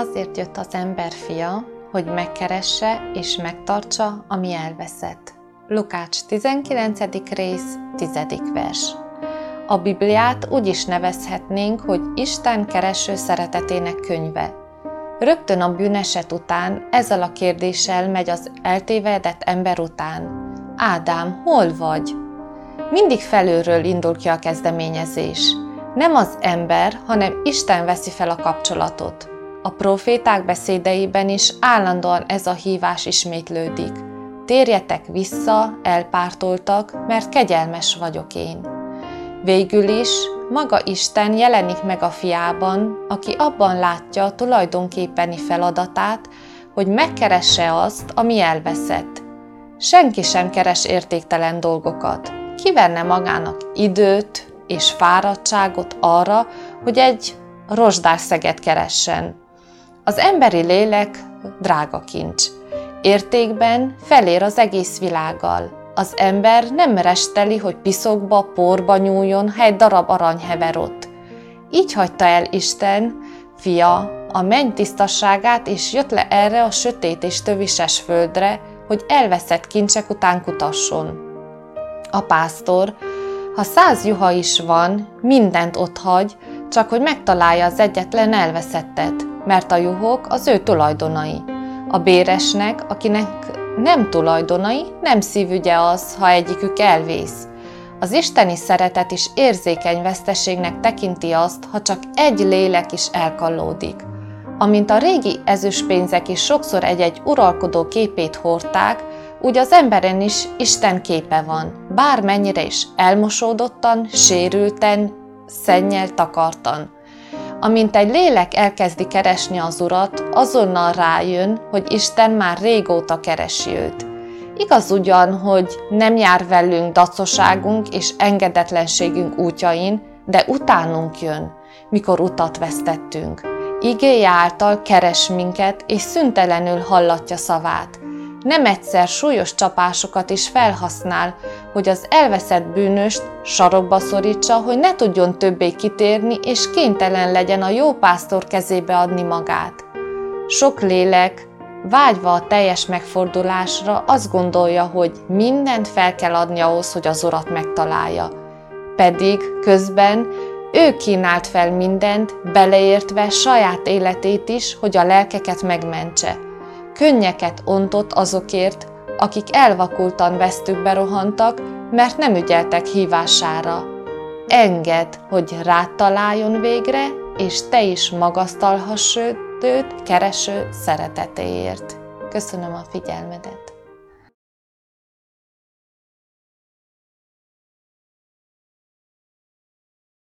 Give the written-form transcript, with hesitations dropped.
azért jött az ember fia, hogy megkeresse és megtartsa, ami elveszett. Lukács 19. rész, 10. vers. A Bibliát úgy is nevezhetnénk, hogy Isten kereső szeretetének könyve. Rögtön a bűneset után ezzel a kérdéssel megy az eltévedett ember után. Ádám, hol vagy? Mindig felülről indul ki a kezdeményezés. Nem az ember, hanem Isten veszi fel a kapcsolatot. A próféták beszédeiben is állandóan ez a hívás ismétlődik. Térjetek vissza, elpártoltak, mert kegyelmes vagyok én. Végül is maga Isten jelenik meg a fiában, aki abban látja tulajdonképpeni feladatát, hogy megkeresse azt, ami elveszett. Senki sem keres értéktelen dolgokat. Kivenne magának időt és fáradtságot arra, hogy egy rozsdárszeget keressen. Az emberi lélek drága kincs. Értékben felér az egész világgal. Az ember nem resteli, hogy piszokba, porba nyúljon, ha egy darab arany hever ott. Így hagyta el Isten, fia, a menny tisztaságát, és jött le erre a sötét és tövises földre, hogy elveszett kincsek után kutasson. A pásztor, ha 100 juha is van, mindent otthagy, csak hogy megtalálja az egyetlen elveszettet, mert a juhok az ő tulajdonai. A béresnek, akinek nem tulajdonai, nem szívügye az, ha egyikük elvész. Az isteni szeretet is érzékeny veszteségnek tekinti azt, ha csak egy lélek is elkallódik. Amint a régi ezüstpénzek is sokszor egy-egy uralkodó képét hordták, úgy az emberen is Isten képe van, bármennyire is elmosódottan, sérülten, szennyel takartan. Amint egy lélek elkezdi keresni az Urat, azonnal rájön, hogy Isten már régóta keresi őt. Igaz ugyan, hogy nem jár velünk dacoságunk és engedetlenségünk útjain, de utánunk jön, mikor utat vesztettünk. Igéje által keres minket, és szüntelenül hallatja szavát. Nem egyszer súlyos csapásokat is felhasznál, hogy az elveszett bűnöst sarokba szorítsa, hogy ne tudjon többé kitérni, és kénytelen legyen a jó pásztor kezébe adni magát. Sok lélek, vágyva a teljes megfordulásra, azt gondolja, hogy mindent fel kell adni ahhoz, hogy az Urat megtalálja. Pedig közben ő kínált fel mindent, beleértve saját életét is, hogy a lelkeket megmentse. Könnyeket ontott azokért, akik elvakultan vesztükbe rohantak, mert nem ügyeltek hívására. Engedd, hogy rád találjon végre, és te is magasztalhass őt kereső szeretetéért. Köszönöm a figyelmedet!